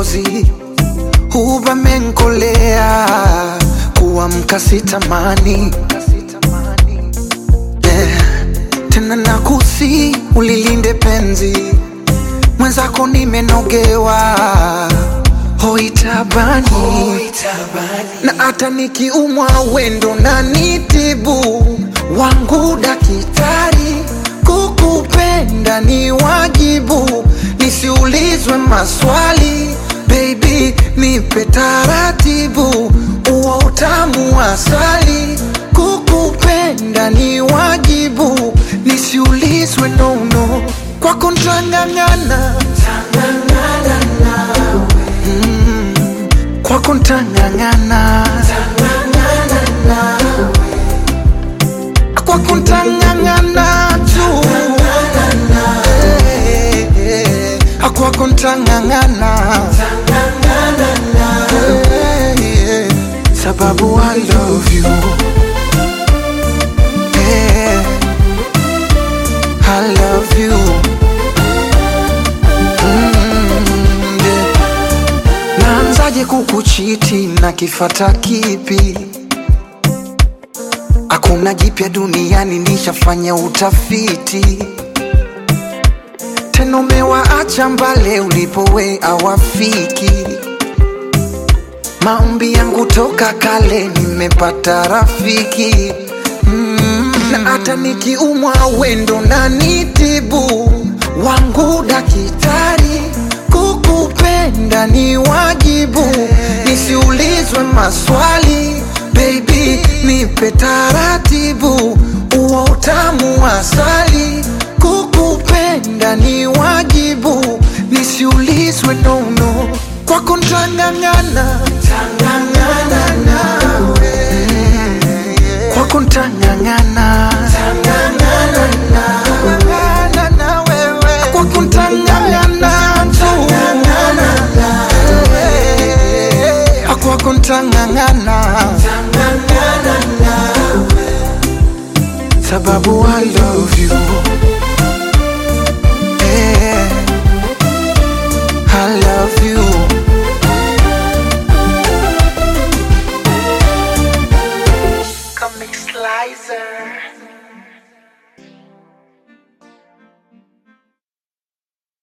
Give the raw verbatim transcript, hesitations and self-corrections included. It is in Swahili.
kikozi, huba menkolea, kuamka sitamani. Yeah. Tena nakusi ulilinde penzi, mwenzako nimenogewa, hoi tabani, hoi tabani. Na hata nikiumwa wendo na nitibu, wangu dakitari, kukupenda ni wajibu, nisiulizwe maswali. Baby nipe taratibu, uwa utamu asali, kukupenda ni wajibu, nisiulizwe no no. Kwako ntang'ang'ana, tang'ang'ana nawe. Mm, kwako ntang'ang'ana, tang'ang'ana nawe. Kwako ntang'ang'ana tu, hey, hey. Kwako ntang'ang'ana, tang'ang'ana nawe. Hey, hey. Sababu I love you, hey, I love you. Mm, yeah. Naanzaje kukuchiti na kifata kipi? Hakuna jipya duniani, nishafanya utafiti. Tena umewaacha mbale ulipowe awafiki. Maombi yangu toka kale, nimepata rafiki. Mm, na hata nikiumwa wendo na nitibu, wangu dakitari, kukupenda ni wajibu, nisiulizwe maswali. Baby nipe taratibu, uwa utamu asali, kukupenda ni wajibu, nisiulizwe no no. Kwako ntang'ang'ana, tang'ang'ana nawe. Kwako ntang'ang'ana, tang'ang'ana nawe. Kwako ntang'ang'ana tu, kwako ntang'ang'ana, tang'ang'ana nawe. Sababu I love you, hey, I love you. Comic Slicer.